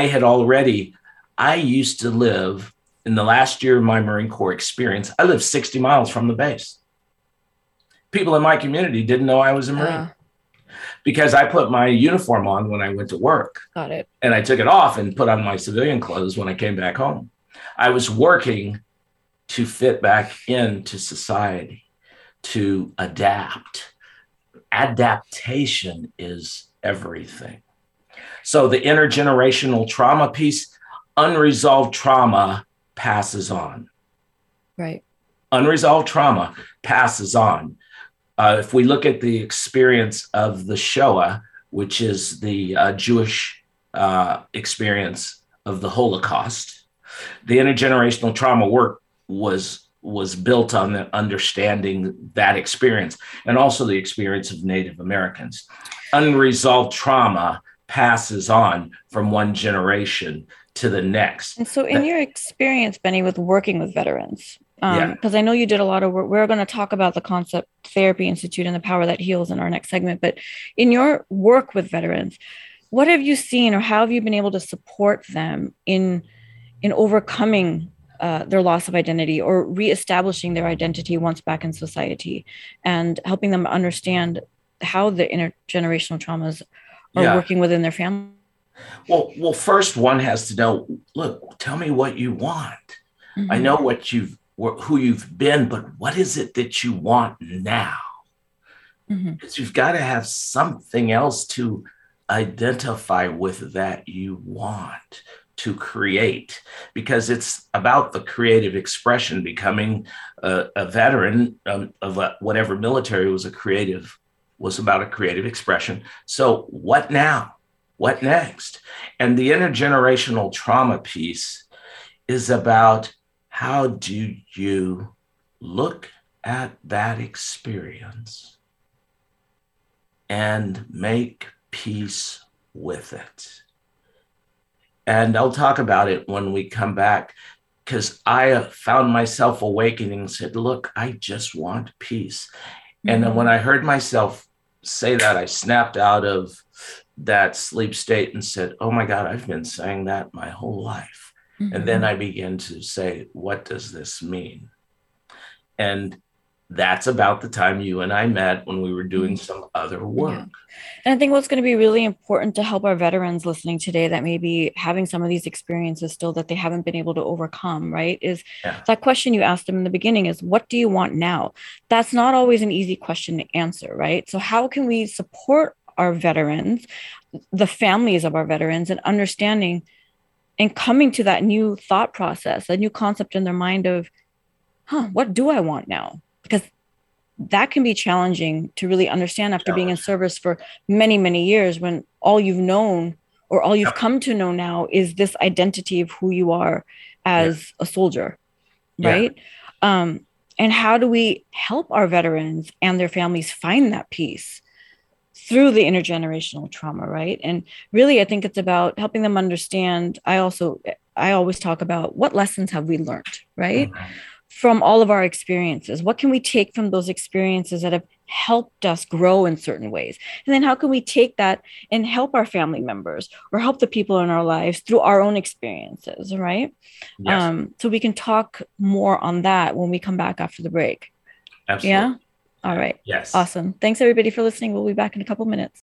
used to live in the last year of my Marine Corps experience. I lived 60 miles from the base. People in my community didn't know I was a Marine because I put my uniform on when I went to work. Got it. And I took it off and put on my civilian clothes when I came back home. I was working to fit back into society, to adapt. Adaptation is everything. So the intergenerational trauma piece, unresolved trauma passes on. Right. Unresolved trauma passes on. If we look at the experience of the Shoah, which is the Jewish experience of the Holocaust, the intergenerational trauma work was built on the understanding that experience and also the experience of Native Americans. Unresolved trauma passes on from one generation to the next. And so in your experience, Benny, with working with veterans, because I know you did a lot of work, we're going to talk about the Concept Therapy Institute and the power that heals in our next segment, but in your work with veterans, what have you seen or how have you been able to support them in overcoming their loss of identity or reestablishing their identity once back in society and helping them understand how the intergenerational traumas are working within their family? Well, first one has to know, look, tell me what you want. Mm-hmm. I know who you've been, but what is it that you want now? Mm-hmm. Because you've got to have something else to identify with that you want to create, because it's about the creative expression. Becoming a veteran of whatever military was about a creative expression. So what now? What next? And the intergenerational trauma piece is about how do you look at that experience and make peace with it. And I'll talk about it when we come back, because I found myself awakening and said, look, I just want peace. Mm-hmm. And then when I heard myself say that, I snapped out of that sleep state and said, oh my God, I've been saying that my whole life. Mm-hmm. And then I began to say, what does this mean? And that's about the time you and I met when we were doing some other work. Yeah. And I think what's going to be really important to help our veterans listening today that may be having some of these experiences still that they haven't been able to overcome, right? Is that question you asked them in the beginning is, what do you want now? That's not always an easy question to answer, right? So how can we support our veterans, the families of our veterans, and understanding and coming to that new thought process, a new concept in their mind of, what do I want now? Because that can be challenging to really understand after being in service for many, many years, when all you've known or all you've come to know now is this identity of who you are as a soldier, right? And how do we help our veterans and their families find that peace through the intergenerational trauma, right? And really, I think it's about helping them understand. I always talk about what lessons have we learned, right? Mm-hmm. From all of our experiences. What can we take from those experiences that have helped us grow in certain ways? And then how can we take that and help our family members or help the people in our lives through our own experiences, right? Yes. So we can talk more on that when we come back after the break. Absolutely. Yeah? All right. Yes. Awesome. Thanks everybody for listening. We'll be back in a couple minutes.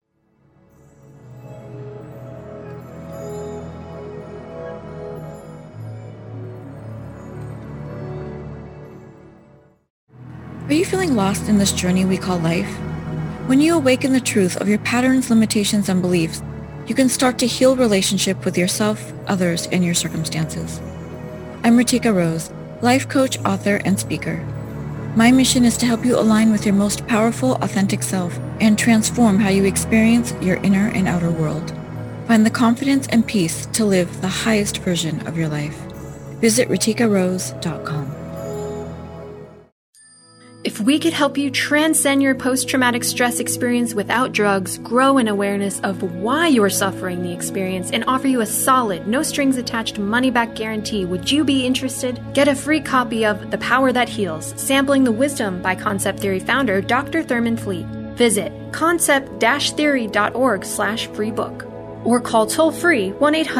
Are you feeling lost in this journey we call life? When you awaken the truth of your patterns, limitations, and beliefs, you can start to heal relationship with yourself, others, and your circumstances. I'm Ritika Rose, life coach, author, and speaker. My mission is to help you align with your most powerful, authentic self and transform how you experience your inner and outer world. Find the confidence and peace to live the highest version of your life. Visit RitikaRose.com. If If we could help you transcend your post-traumatic stress experience without drugs, grow an awareness of why you're suffering the experience, and offer you a solid, no-strings-attached money-back guarantee, would you be interested? Get a free copy of The Power That Heals, Sampling the Wisdom by Concept Theory founder Dr. Thurman Fleet. Visit concept-theory.org/free book. Or call toll-free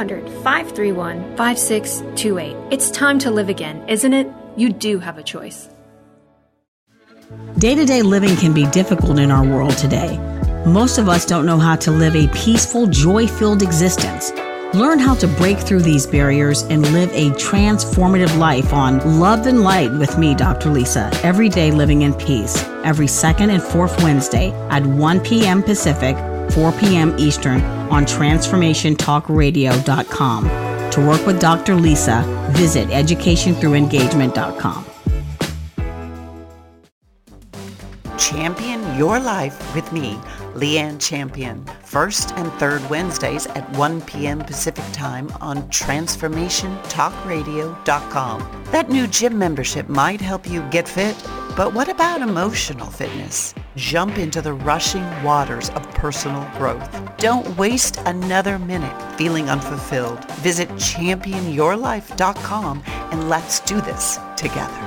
1-800-531-5628. It's time to live again, isn't it? You do have a choice. Day-to-day living can be difficult in our world today. Most of us don't know how to live a peaceful, joy-filled existence. Learn how to break through these barriers and live a transformative life on Love and Light with me, Dr. Lisa, every day living in peace, every second and fourth Wednesday at 1 p.m. Pacific, 4 p.m. Eastern on TransformationTalkRadio.com. To work with Dr. Lisa, visit EducationThroughEngagement.com. Champion Your Life with me, Leanne Champion, first and third Wednesdays at 1 p.m. Pacific Time on TransformationTalkRadio.com. That new gym membership might help you get fit, but what about emotional fitness? Jump into the rushing waters of personal growth. Don't waste another minute feeling unfulfilled. Visit ChampionYourLife.com and let's do this together.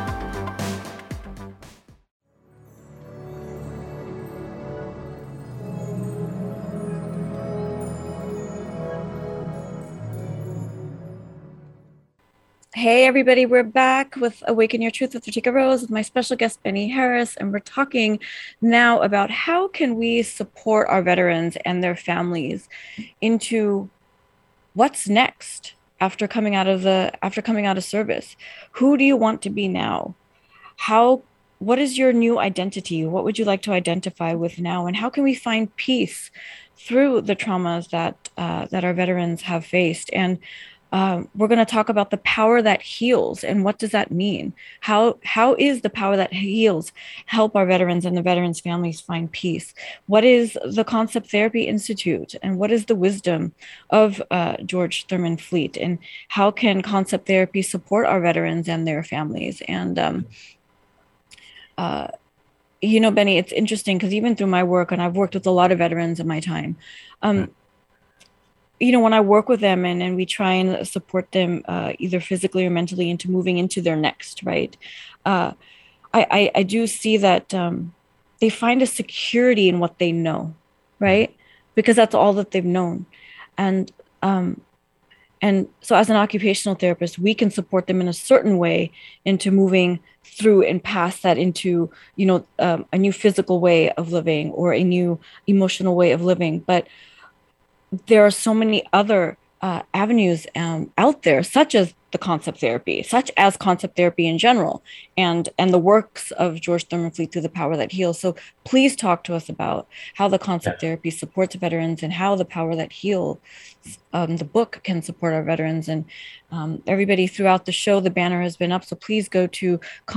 Hey everybody, we're back with Awaken Your Truth with Ratika Rose with my special guest Benny Harris, and we're talking now about how can we support our veterans and their families into what's next after coming out of service. Who do you want to be now? What is your new identity? What would you like to identify with now? And how can we find peace through the traumas that our veterans have faced? And we're going to talk about the power that heals and what does that mean? How is the power that heals help our veterans and the veterans' families find peace? What is the Concept Therapy Institute and what is the wisdom of George Thurman Fleet? And how can concept therapy support our veterans and their families? And Benny, it's interesting because even through my work, and I've worked with a lot of veterans in my time, when I work with them and we try and support them either physically or mentally into moving into their next, right? I do see that they find a security in what they know, right? Because that's all that they've known. And so as an occupational therapist, we can support them in a certain way into moving through and past that into, a new physical way of living or a new emotional way of living. But there are so many other avenues out there, such as the concept therapy, such as concept therapy in general, and the works of George Thurman Fleet through The Power That Heals. So please talk to us about how the concept therapy supports veterans and how The Power That Heals, the book, can support our veterans. And everybody throughout the show, the banner has been up. So please go to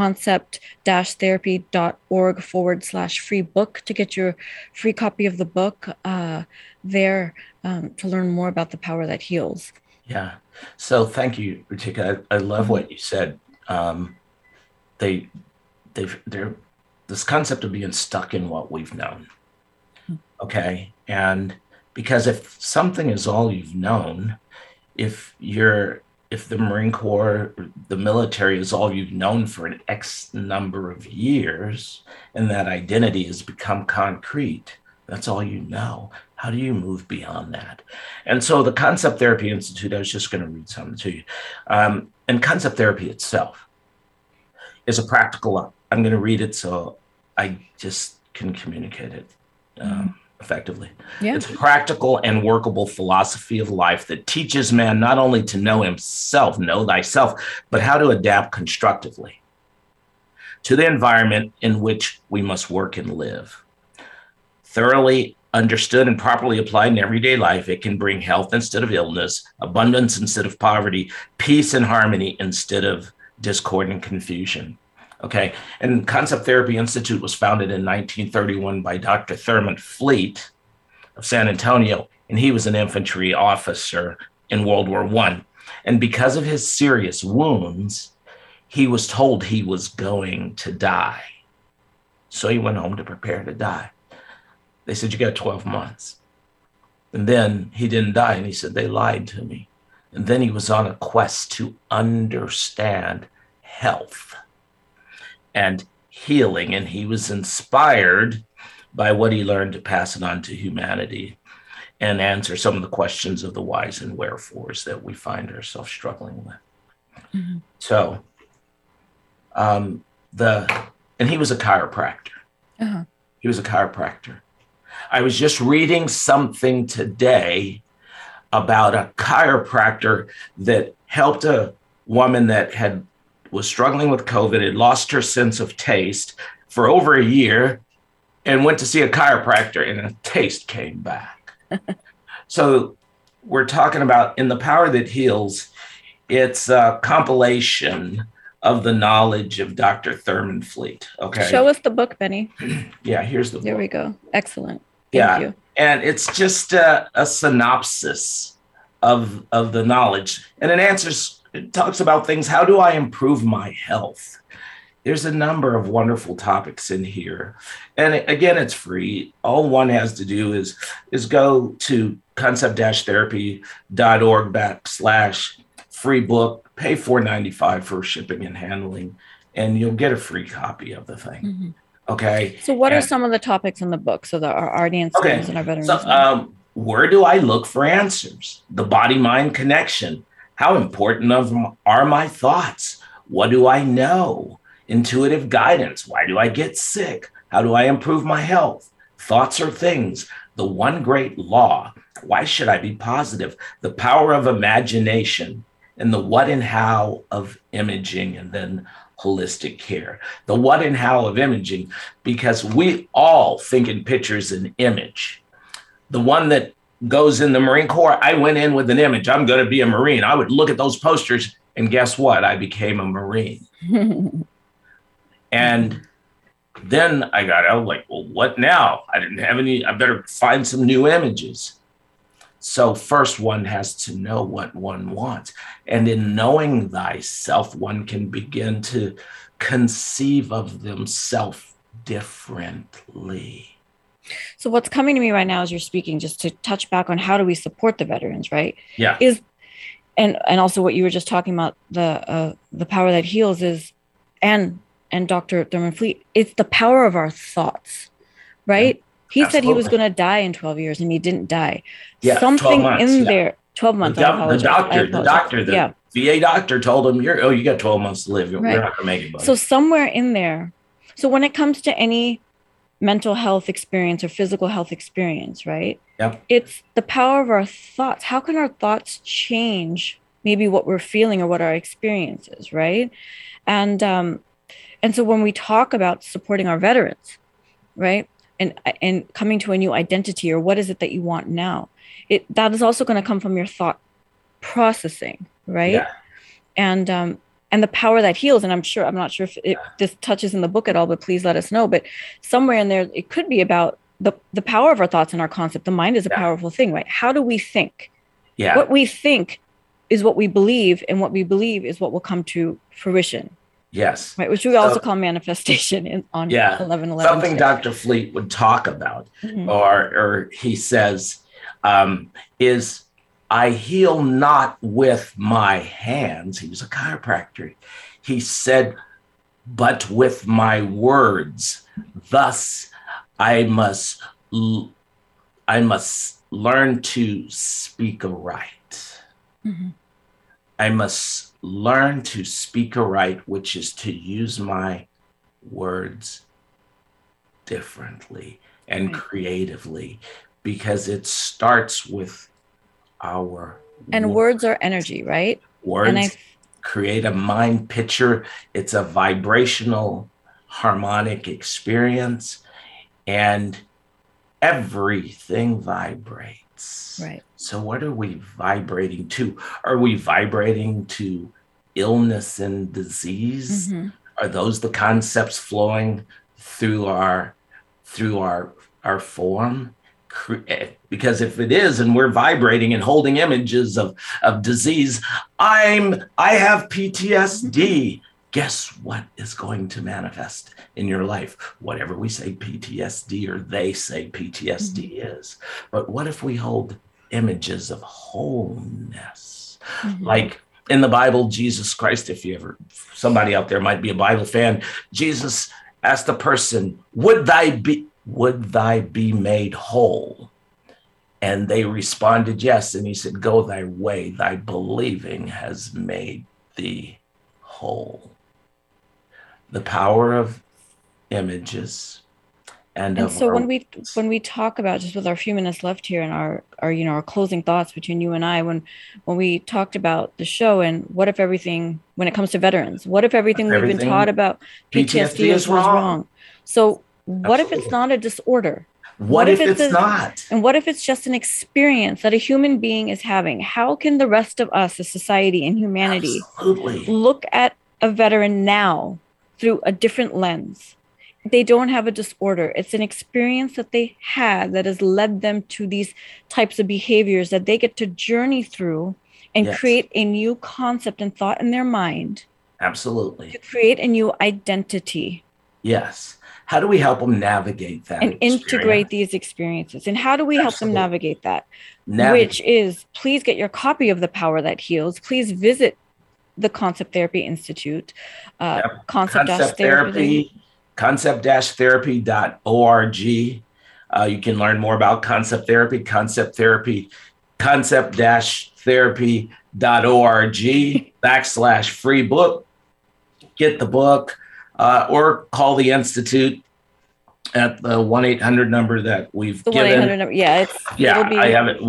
concept-therapy.org/free book to get your free copy of the book there to learn more about The Power That Heals. Yeah. So thank you, Ratika. I love what you said. They're this concept of being stuck in what we've known. Okay. And because if something is all you've known, if the Marine Corps, the military is all you've known for an X number of years, and that identity has become concrete, that's all you know. How do you move beyond that? And so the Concept Therapy Institute, I was just going to read something to you. And concept therapy itself is a practical, I'm going to read it so I just can communicate it effectively. Yeah. It's a practical and workable philosophy of life that teaches man not only to know himself, know thyself, but how to adapt constructively to the environment in which we must work and live. Thoroughly understood and properly applied in everyday life, it can bring health instead of illness, abundance instead of poverty, peace and harmony instead of discord and confusion. Okay. And Concept Therapy Institute was founded in 1931 by Dr. Thurman Fleet of San Antonio, and he was an infantry officer in World War I. And because of his serious wounds, he was told he was going to die. So he went home to prepare to die. They said, you got 12 months. And then he didn't die. And he said, they lied to me. And then he was on a quest to understand health and healing. And he was inspired by what he learned to pass it on to humanity and answer some of the questions of the whys and wherefores that we find ourselves struggling with. Mm-hmm. So, and he was a chiropractor. Uh-huh. He was a chiropractor. I was just reading something today about a chiropractor that helped a woman that was struggling with COVID, had lost her sense of taste for over a year, and went to see a chiropractor, and a taste came back. So we're talking about in The Power That Heals, it's a compilation of the knowledge of Dr. Thurman Fleet. Okay. Show us the book, Benny. Yeah, here's the book. There we go. Excellent. Thank you. And it's just a synopsis of the knowledge. And it talks about things. How do I improve my health? There's a number of wonderful topics in here. And again, it's free. All one has to do is go to concept-therapy.org/free book, pay $4.95 for shipping and handling, and you'll get a free copy of the thing. Mm-hmm. Okay. So what are some of the topics in the book so that our audience and our veterans know? Where do I look for answers? The body-mind connection. How important are my thoughts? What do I know? Intuitive guidance. Why do I get sick? How do I improve my health? Thoughts are things. The one great law. Why should I be positive? The power of imagination, and the what and how of imaging, and then holistic care. The what and how of imaging, because we all think in pictures and image. The one that goes in the Marine Corps, I went in with an image. I'm going to be a Marine. I would look at those posters, and guess what? I became a Marine. And then I got out like, well, what now? I didn't have any. I better find some new images. So first one has to know what one wants. And in knowing thyself, one can begin to conceive of themselves differently. So what's coming to me right now as you're speaking, just to touch back on how do we support the veterans, right? Yeah. And also what you were just talking about, the power that heals is, and Dr. Thurman Fleet, it's the power of our thoughts, right? He said he was going to die in 12 years and he didn't die. Yeah, something 12 months, in there, 12 months. The VA doctor told him, you got 12 months to live. You're not going to make it, buddy. So somewhere in there, so when it comes to any mental health experience or physical health experience, right? Yep. It's the power of our thoughts. How can our thoughts change maybe what we're feeling or what our experience is, right? And so when we talk about supporting our veterans, right? And coming to a new identity, or what is it that you want now? That is also going to come from your thought processing, right? Yeah. And the power that heals. And I'm not sure if this touches in the book at all, but please let us know. But somewhere in there, it could be about the power of our thoughts and our concept. The mind is a powerful thing, right? How do we think? Yeah. What we think is what we believe, and what we believe is what will come to fruition. Yes. Right, which we also call manifestation on 11/11. Something Dr. Fleet would talk about, or he says, is I heal not with my hands. He was a chiropractor. He said, but with my words. Thus, I must learn to speak aright. Mm-hmm. I must learn to speak aright, which is to use my words differently and creatively, because it starts with our words are energy, right? Words create a mind picture. It's a vibrational, harmonic experience, and everything vibrates. Right. So what are we vibrating to? Are we vibrating to illness and disease? Mm-hmm. Are those the concepts flowing through our form? Because if it is, and we're vibrating and holding images of disease, I have PTSD. guess what is going to manifest in your life? Whatever we say PTSD or they say PTSD is. But what if we hold images of wholeness? Like in the Bible, Jesus Christ, somebody out there might be a Bible fan, Jesus asked a person, would thy be made whole? And they responded, yes. And he said, go thy way, thy believing has made thee whole. The power of images. And so when we talk about, just with our few minutes left here and our closing thoughts between you and I, when we talked about the show and what if everything, when it comes to veterans, what if everything we've been taught about PTSD was wrong? So what if it's not a disorder? What if it's not? And what if it's just an experience that a human being is having? How can the rest of us, as society and humanity, look at a veteran now through a different lens? They don't have a disorder. It's an experience that they had that has led them to these types of behaviors that they get to journey through and create a new concept and thought in their mind. Absolutely. To create a new identity. Yes. How do we help them navigate that and integrate these experiences? And how do we help them navigate that? Which is, please get your copy of The Power That Heals. Please visit the Concept Therapy Institute. Concept-therapy.org. You can learn more about concept therapy, concept-therapy.org/free book. Get the book. Or call the Institute at the 1-800 number that we've given. 1-800 number, I have it,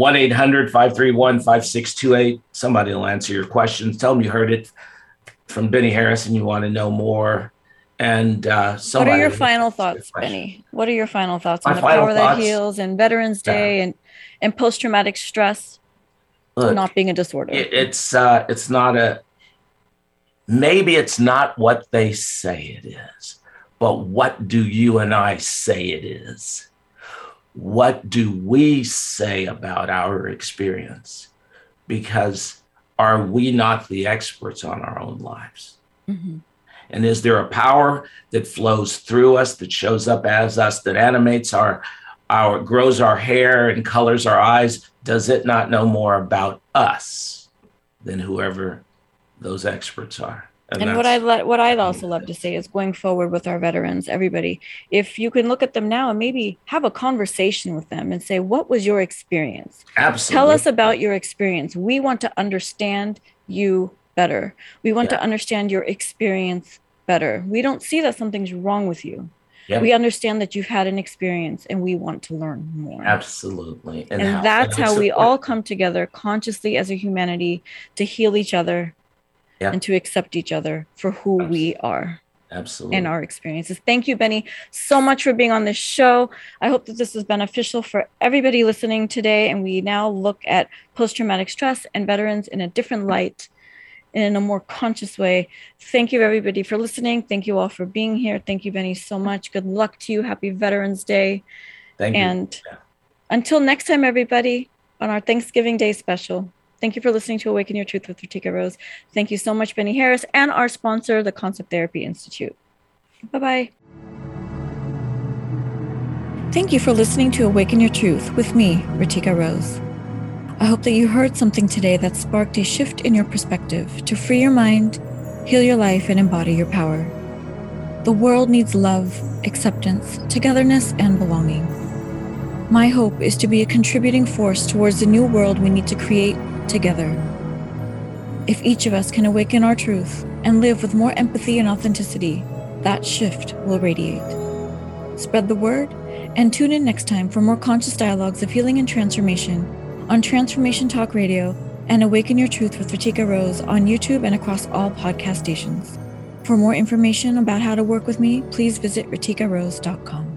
1-800-531-5628. Somebody will answer your questions. Tell them you heard it from Benny Harris and you want to know more. And what are your final thoughts, Benny? What are your final thoughts on The Power That Heals and Veterans Day and post-traumatic stress not being a disorder? It's not maybe it's not what they say it is, but what do you and I say it is? What do we say about our experience? Because are we not the experts on our own lives? Mm-hmm. And is there a power that flows through us, that shows up as us, that animates our grows our hair and colors our eyes? Does it not know more about us than whoever those experts are? And what I'd also love to say is, going forward with our veterans, everybody, if you can look at them now and maybe have a conversation with them and say, what was your experience? Absolutely. Tell us about your experience. We want to understand you better. We want to understand your experience better. We don't see that something's wrong with you. Yep. We understand that you've had an experience and we want to learn more. Absolutely. And that's how we all come together consciously as a humanity to heal each other and to accept each other for who we are. Absolutely. And our experiences. Thank you, Benny, so much for being on this show. I hope that this is beneficial for everybody listening today. And we now look at post-traumatic stress and veterans in a different light, in a more conscious way. Thank you, everybody, for listening. Thank you all for being here. Thank you, Benny, so much. Good luck to you. Happy Veterans Day. Thank you. And until next time, everybody, on our Thanksgiving Day special, thank you for listening to Awaken Your Truth with Ritika Rose. Thank you so much, Benny Harris, and our sponsor, the Concept Therapy Institute. Bye-bye. Thank you for listening to Awaken Your Truth with me, Ritika Rose. I hope that you heard something today that sparked a shift in your perspective to free your mind, heal your life, and embody your power. The world needs love, acceptance, togetherness, and belonging. My hope is to be a contributing force towards the new world we need to create together. If each of us can awaken our truth and live with more empathy and authenticity, that shift will radiate. Spread the word and tune in next time for more conscious dialogues of healing and transformation on Transformation Talk Radio and Awaken Your Truth with Ritika Rose on YouTube and across all podcast stations. For more information about how to work with me, please visit ritikarose.com.